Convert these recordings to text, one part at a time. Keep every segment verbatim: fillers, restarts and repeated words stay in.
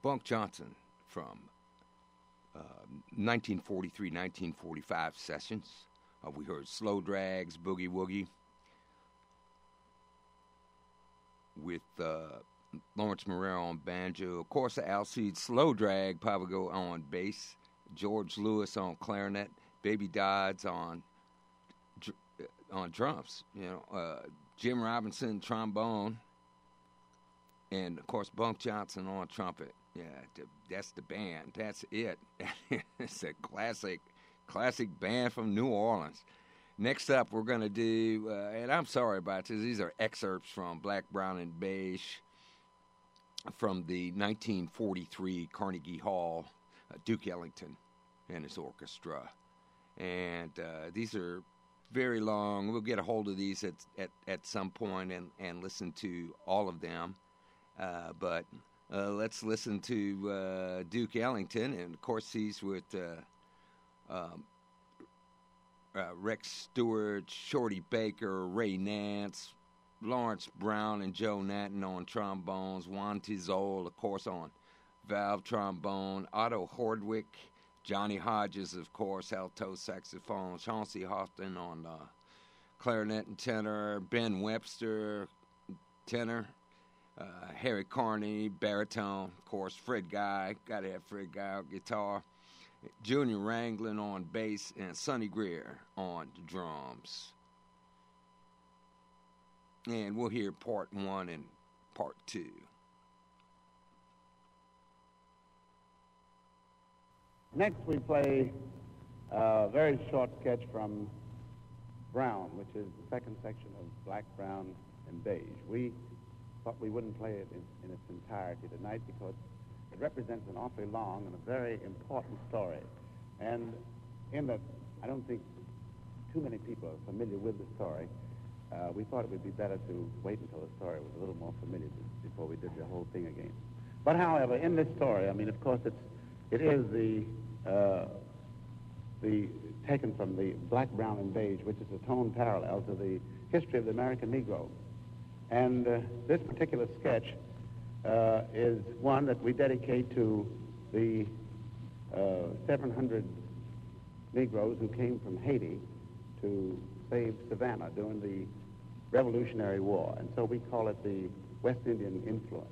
Bunk Johnson from uh, nineteen forty-three nineteen forty-five sessions. Uh, we heard Slow Drags, Boogie Woogie, with uh, Lawrence Morrell on banjo. Of course, the Alcide Slow Drag Pavago on bass. George Lewis on clarinet. Baby Dodds on on drums. You know, uh, Jim Robinson trombone, and of course Bunk Johnson on trumpet. Yeah, that's the band. That's it. It's a classic, classic band from New Orleans. Next up, we're going to do, uh, and I'm sorry about this, these are excerpts from Black, Brown, and Beige from the nineteen forty-three Carnegie Hall, uh, Duke Ellington and his orchestra. And uh, these are very long. We'll get a hold of these at at, at some point and, and listen to all of them. Uh, but uh, let's listen to uh, Duke Ellington, and of course he's with uh, um, uh, Rex Stewart, Shorty Baker, Ray Nance, Lawrence Brown, and Joe Natton on trombones, Juan Tizol, of course, on valve trombone, Otto Hordwick, Johnny Hodges, of course, alto saxophone, Chauncey Houghton on uh, clarinet and tenor, Ben Webster, tenor, uh, Harry Carney, baritone, of course, Fred Guy, got to have Fred Guy on guitar, Junior Wranglin on bass, and Sonny Greer on drums. And we'll hear part one and part two. Next, we play a very short sketch from Brown, which is the second section of Black, Brown, and Beige. We thought we wouldn't play it in, in its entirety tonight because it represents an awfully long and a very important story. And in that, I don't think too many people are familiar with the story. Uh, we thought it would be better to wait until the story was a little more familiar to, before we did the whole thing again. But however, in this story, I mean, of course, it's, it is the, uh, the taken from the Black, Brown, and Beige, which is a tone parallel to the history of the American Negro. And uh, this particular sketch uh, is one that we dedicate to the uh, seven hundred Negroes who came from Haiti to save Savannah during the Revolutionary War. And so we call it the West Indian influence.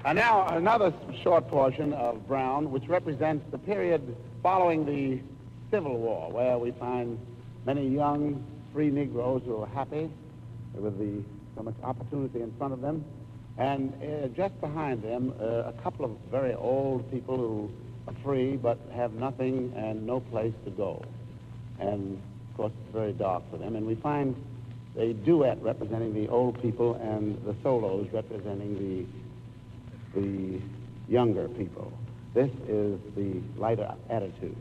And now another short portion of Brown, which represents the period following the Civil War, where we find many young, free Negroes who are happy with the, so much opportunity in front of them. And uh, just behind them, uh, a couple of very old people who are free but have nothing and no place to go. And, of course, it's very dark for them. And we find a duet representing the old people and the solos representing the the younger people. This is the lighter attitude.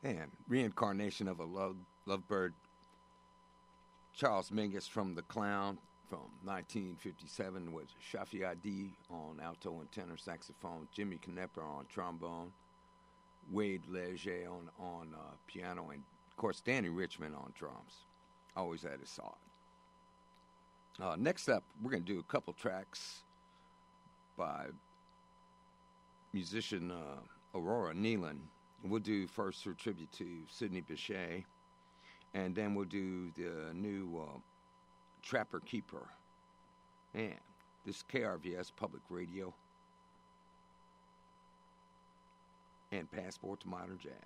And reincarnation of a love, lovebird, Charles Mingus from The Clown from nineteen fifty-seven was Shafi Adi on alto and tenor saxophone, Jimmy Knepper on trombone, Wade Leger on, on uh, piano, and, of course, Danny Richmond on drums. Always at his side. Uh, next up, we're going to do a couple tracks by musician uh, Aurora Nealon. We'll do first her tribute to Sidney Bechet, and then we'll do the new uh, Trapper Keeper. And this is K R V S Public Radio and Passport to Modern Jazz.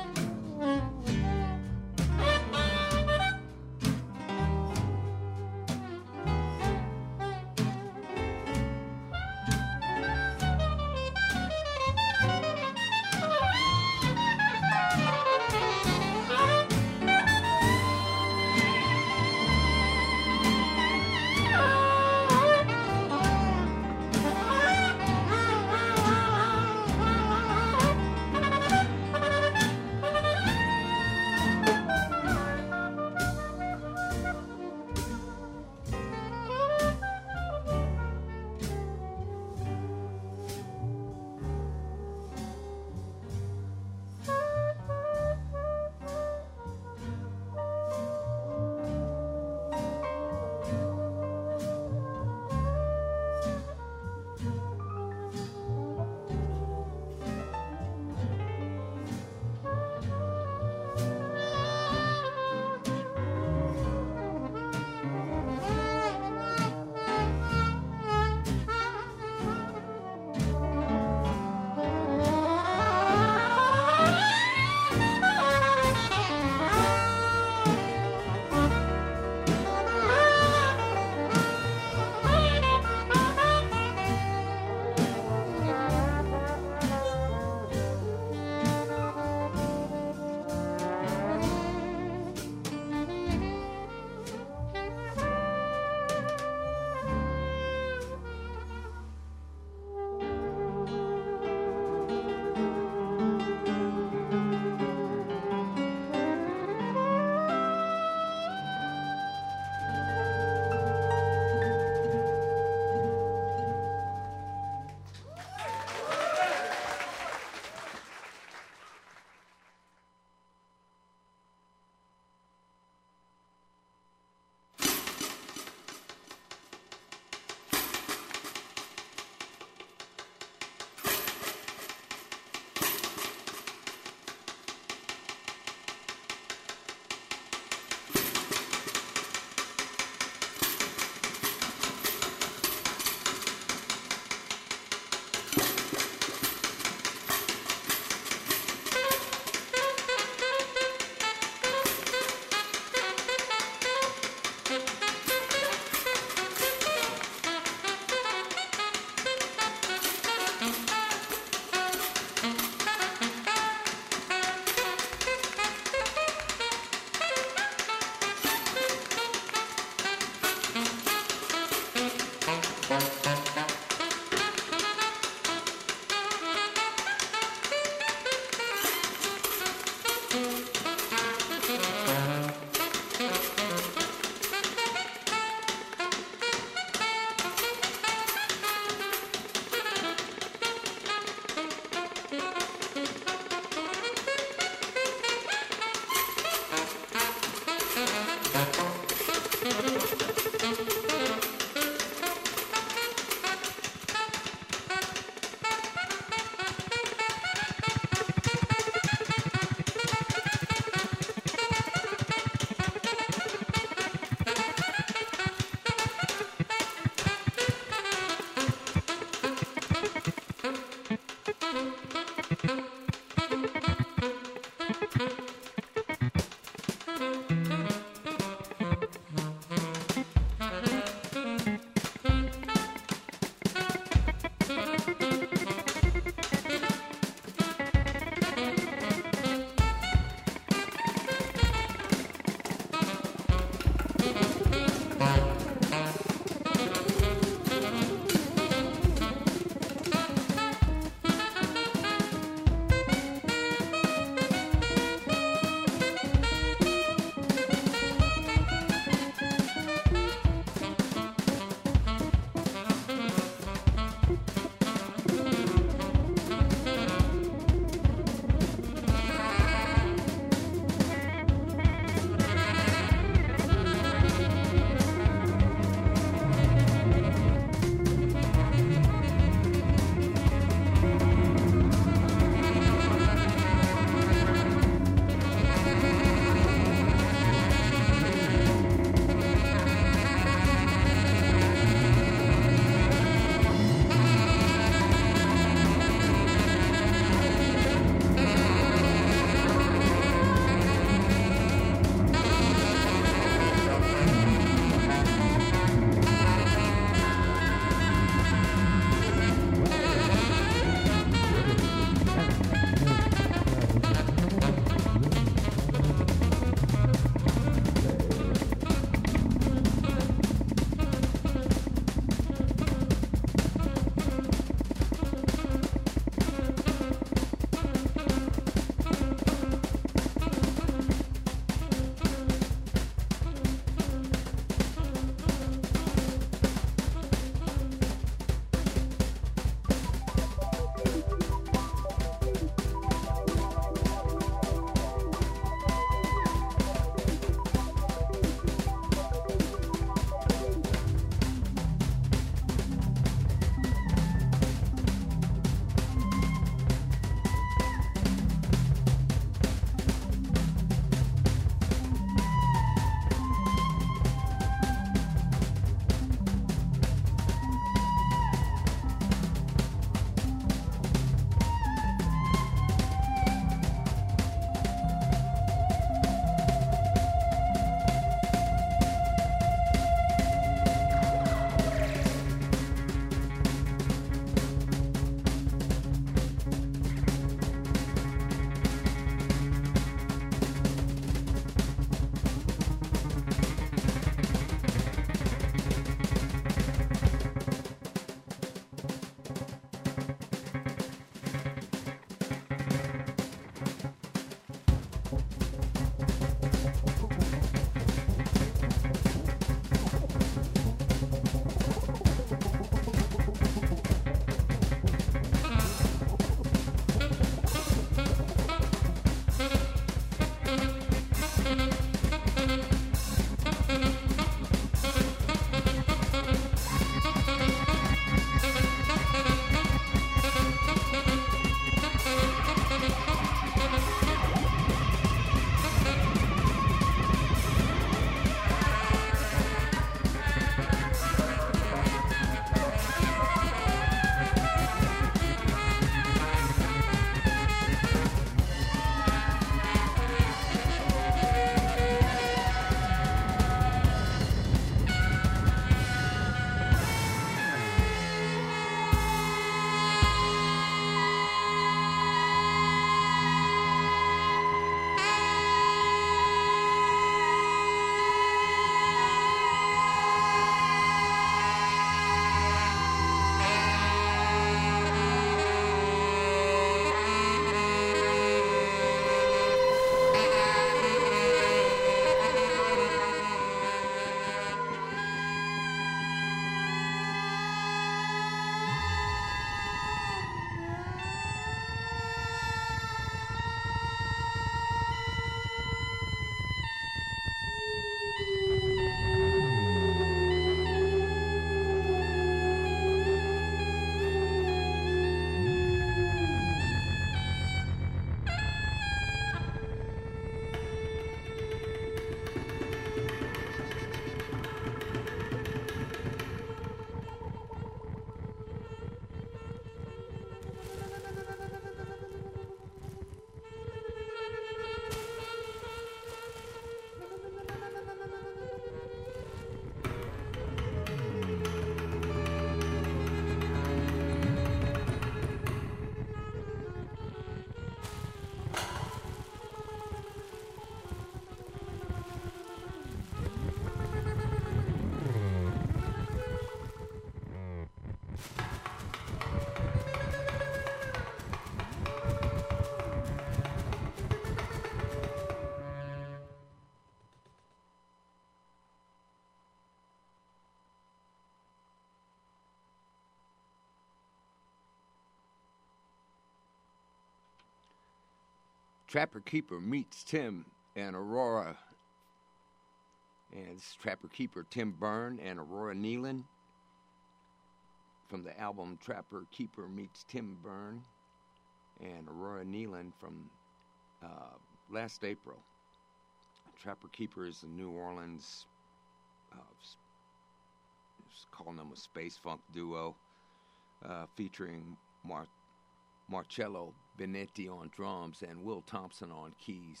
Trapper Keeper meets Tim and Aurora. And this is Trapper Keeper Tim Byrne and Aurora Nealon from the album Trapper Keeper meets Tim Byrne and Aurora Nealon from uh, last April. Trapper Keeper is a New Orleans, uh, calling them a space funk duo, uh, featuring Mar- Marcello Benetti on drums and Will Thompson on keys.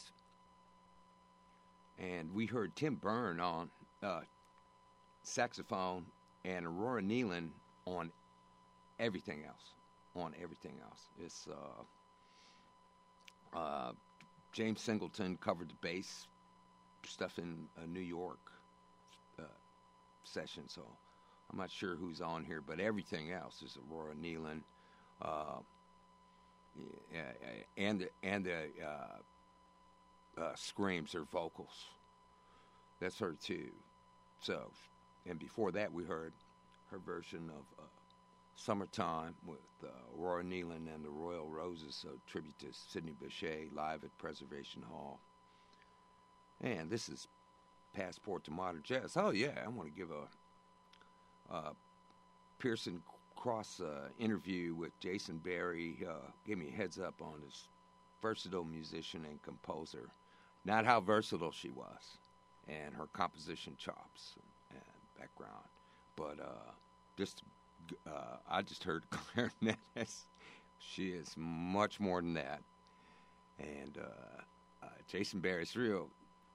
And we heard Tim Byrne on uh, saxophone and Aurora Nealon on everything else. On everything else. It's uh, uh, James Singleton covered the bass stuff in a New York uh, session, so I'm not sure who's on here, but everything else is Aurora Nealon, uh, and the, and the uh, uh, screams or vocals. That's her too. So, and before that, we heard her version of uh, "Summertime" with uh, Aurora Nealon and the Royal Roses, a tribute to Sidney Bechet live at Preservation Hall. And this is Passport to Modern Jazz. Oh yeah, I want to give a, a Pearson Cross uh, interview with Jason Berry. Uh, gave me a heads up on this versatile musician and composer. Not how versatile she was, and her composition chops and, and background, but uh, just uh, I just heard clarinet. She is much more than that, and uh, uh, Jason Berry's real.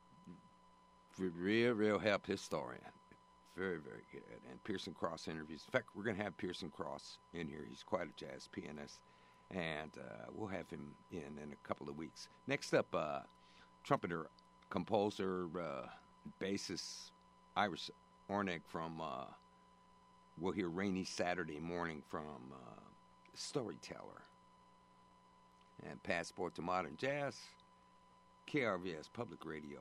Real, real help historian. Very, very good. And Pearson Cross interviews. In fact, we're going to have Pearson Cross in here. He's quite a jazz pianist. And uh, we'll have him in in a couple of weeks. Next up, uh, trumpeter, composer, uh, bassist, Iris Ornick from, uh, we'll hear Rainy Saturday Morning from uh, Storyteller. And Passport to Modern Jazz, K R V S Public Radio.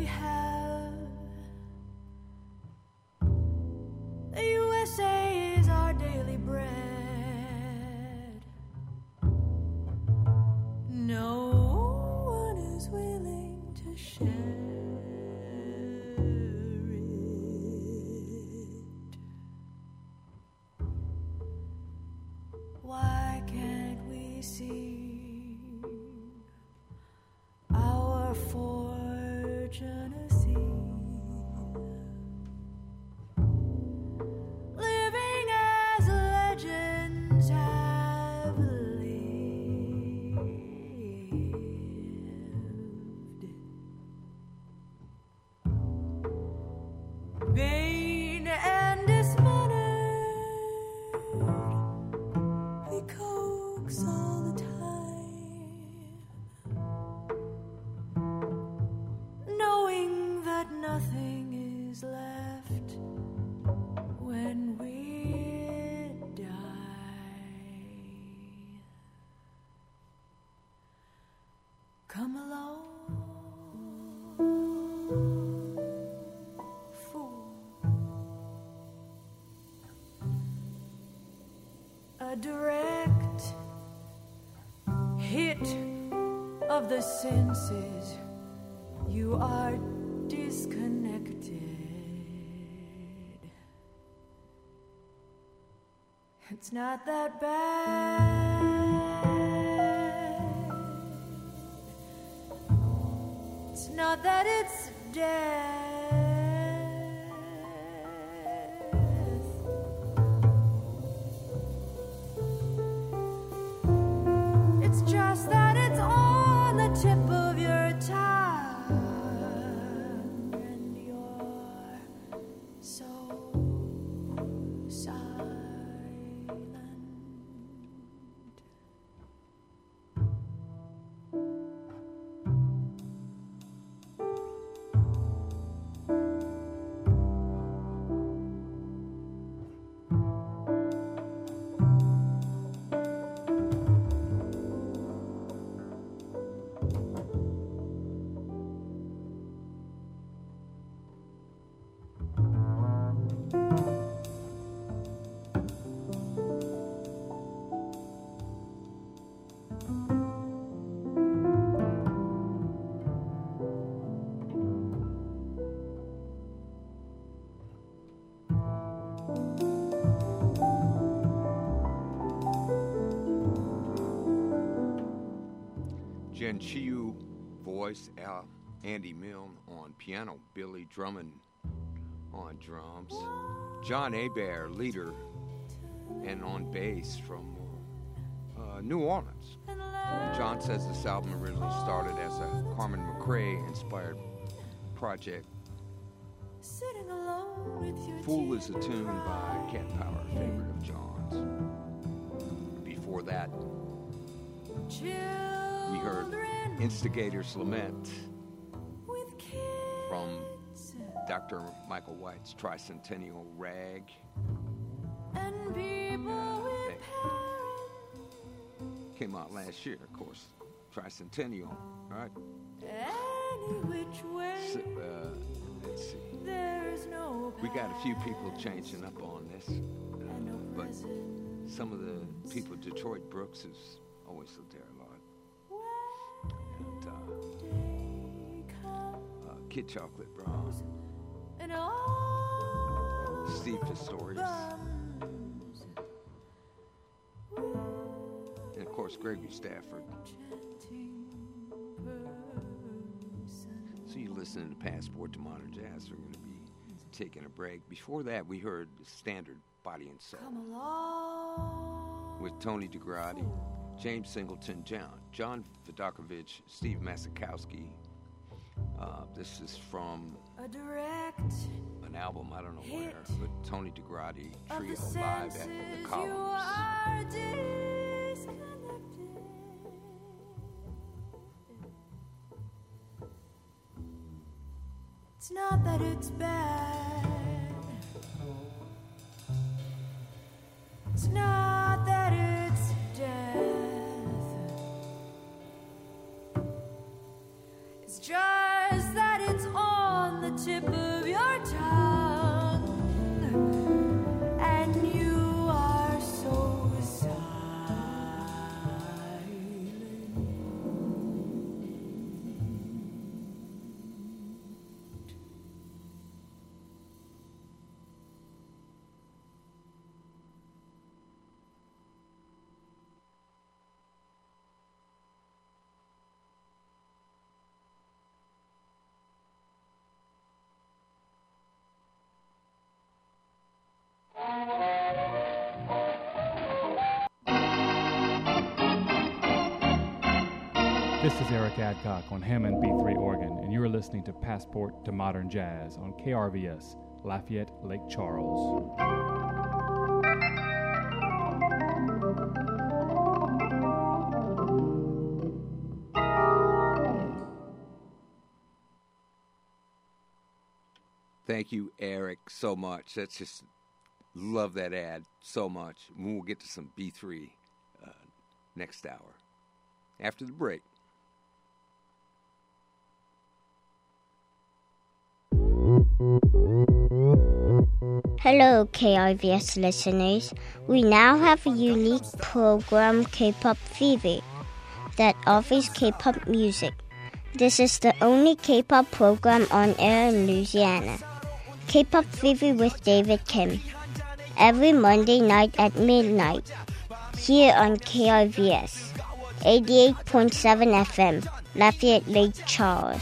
have. The U S A is our daily bread. No one is willing to share it. Why can't we see our fortune seed? Living as legends have lived. Vain and dismannered, we coax all the time, knowing that nothing is left when we die. Come along, fool. A direct hit of the senses. You are disconnected. It's not that bad. It's not that it's death. It's just that it's on the tip of your tongue, and you're so silent. Jen Chiu, voice, Al, Andy Milne on piano, Billy Drummond on drums, John Hebert, leader, and on bass from uh, New Orleans. John says this album originally started as a Carmen McRae-inspired project. Fool is a tune by Cat Power, a favorite of John's. Before that, we heard Instigator's Lament from Doctor Michael White's Tricentennial Rag. Uh, that came out last year, of course. Tricentennial, right? So, uh, let's see. We got a few people changing up on this, uh, but some of the people, Detroit Brooks has always lived there a lot. And uh, uh, Kid Chocolate Brown, Steve Pistorius, and of course Gregory Stafford. So you're listening to Passport to Modern Jazz. We're going to be taking a break. Before that, we heard the standard Body and Soul with Tony DeGradi, James Singleton, John, John Fedokovich, Steve Masakowski. Uh, this is from a direct an album, I don't know where, but Tony DeGradi Trio live at the Columns. It's not that it's bad. It's not that it's death. It's just that it's all tip of your tongue, and you are so silent. This is Eric Adcock on Hammond B three organ, and you are listening to Passport to Modern Jazz on K R V S, Lafayette, Lake Charles. Thank you, Eric, so much. That's just, love that ad so much. We'll get to some B three uh, next hour after the break. Hello, K R V S listeners. We now have a unique program, K-Pop Fever, that offers K-pop music. This is the only K-pop program on air in Louisiana. K-Pop Fever with David Kim. Every Monday night at midnight, here on K R V S, eighty-eight point seven F M, Lafayette, Lake Charles.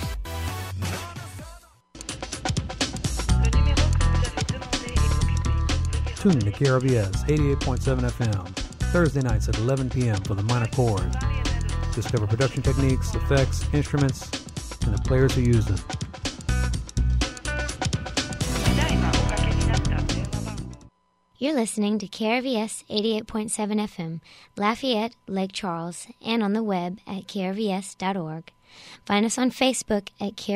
Tune in to K R V S eighty-eight point seven F M, Thursday nights at eleven p.m. for the minor chord. Discover production techniques, effects, instruments, and the players who use them. You're listening to K R V S eighty-eight point seven F M, Lafayette, Lake Charles, and on the web at k r v s dot org. Find us on Facebook at K R V S.